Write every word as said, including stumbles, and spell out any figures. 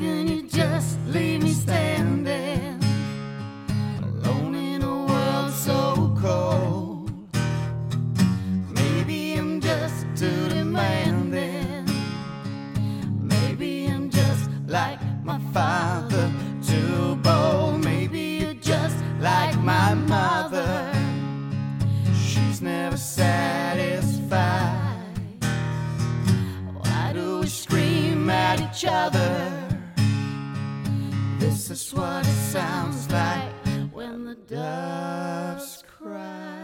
can you just leave me standing alone in a world so cold? Maybe I'm just too demanding. Maybe I'm just like my father, too bold. Maybe you're just like my mother. She's never satisfied. Why do we scream at each other? This is what it sounds like when the doves cry.